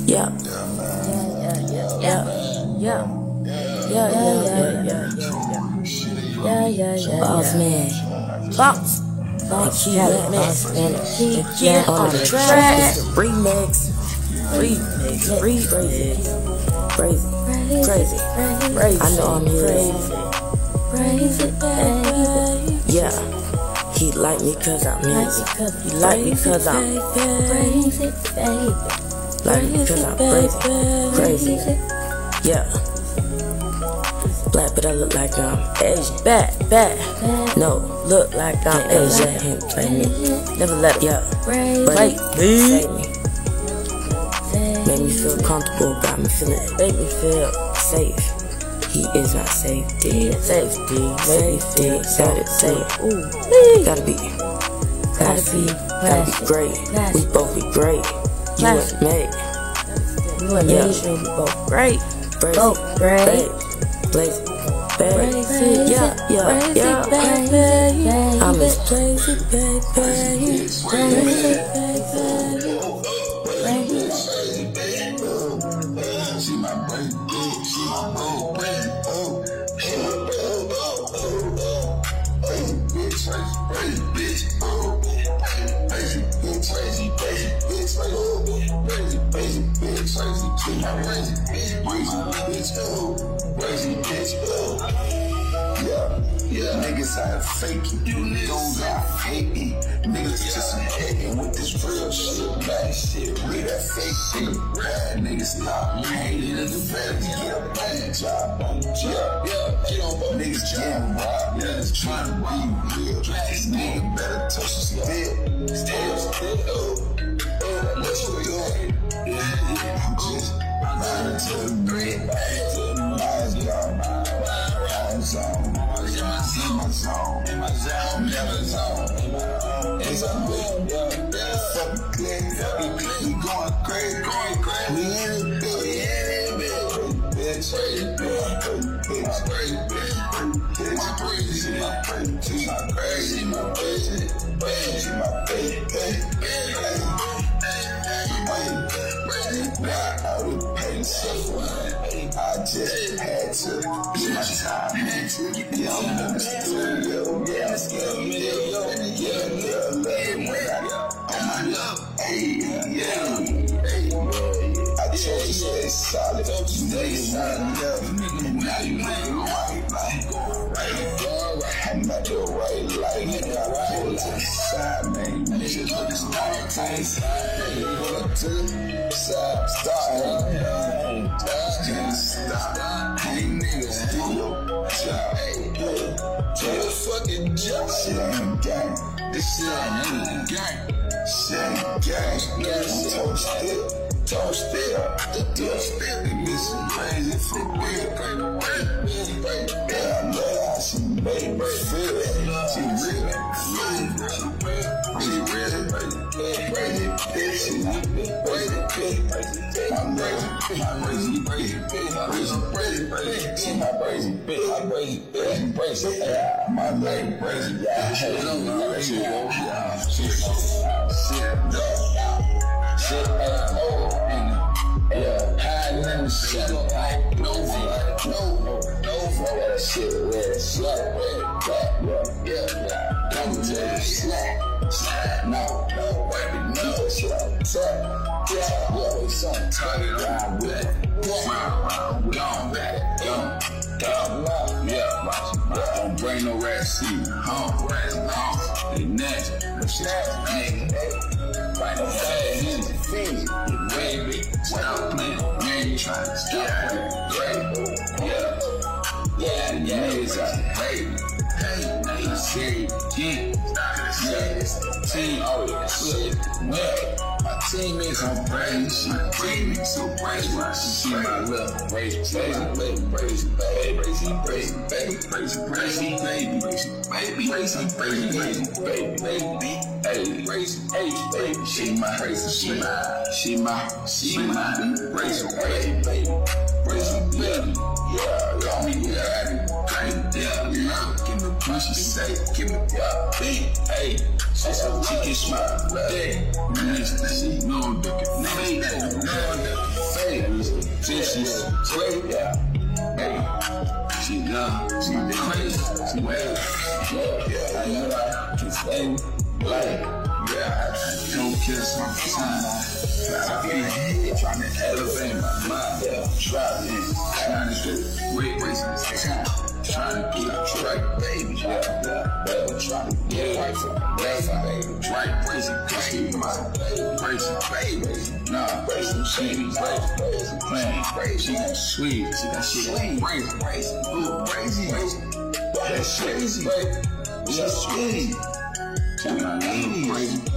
Yeah. Boss man. Boss. Boss man. Again on the track. Remix. Crazy. I know I'm here. Yeah. He like me cause I'm easy. He like me cause I'm crazy, baby. Like me cause I'm crazy. Yeah. Black but I look like I'm Asian. Bad. No, look like I'm Asian. Let him play me. Never let him, play me. Make me feel comfortable, got me feeling, make me feel safe. He is not safety. Gotta say, ooh, gotta be great. We both be great. You and me. We both great. Blaze, yeah. I'm as crazy, baby. She my brain, she my brain, yeah, niggas out faking, you niggas out hating, niggas just hating with this real shit, bad shit, with that fake shit, niggas not hating in the bed, get a bad job, niggas getting robbed, niggas trying to be real, this nigga better touch the still, what you doing? I'm just riding to the bread, in my zone, it's a big, fucking clear, we going crazy, we in it, bitch, I just had to get my time, I chose to stay solid, now you I'm at the right light, nigga. I pull to the side, man. Niggas looking nice. Pull up to the side, start. Hey, niggas, do your job. Do your fucking job. Shit ain't gang. This shit ain't gang. Shit ain't gang. Toast it, it be some crazy for real. Yeah, I know how she made me feel. She really crazy bitch. I'm crazy bitch. She my crazy bitch. My name crazy. Shit ain't over, yeah, hiding in the shit, like, no, that shit red, slap, yeah, I'm gonna tell you, slap, no, baby, no, slap, yeah, something, turn it around with it, gone back, don't bring no rat seed, they next, right on feed it, baby. Stop playing, man, you trying to stop playing, yeah, niggas out, hey, see, team, oh yeah, shit, my teammates on brains, so brazy, see my little brazy, baby, she my crazy, she my crazy, baby, yeah, call me, give me push, she say, give me beat, hey, she so chicken smile, hey, she know I'm looking, she's great, yeah. Hey, she young, she crazy, she wet, yeah. I know I can stay like, yeah. I don't kiss my time. Trying to elevate my mind, yeah. Trying to do great ways in this time. Trying to get it right, baby, yeah. Trying to get it right for my baby. Right, crazy, baby. Nah, crazy, she playing crazy. She got sweet, she got shit crazy. Ooh, crazy. That's crazy, baby. She's sweet. She my little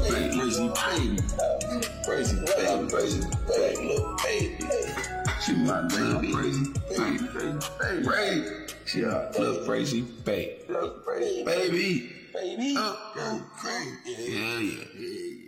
crazy baby, little baby. She my little crazy baby. She a little crazy baby. Baby. Oh, crazy. Yeah.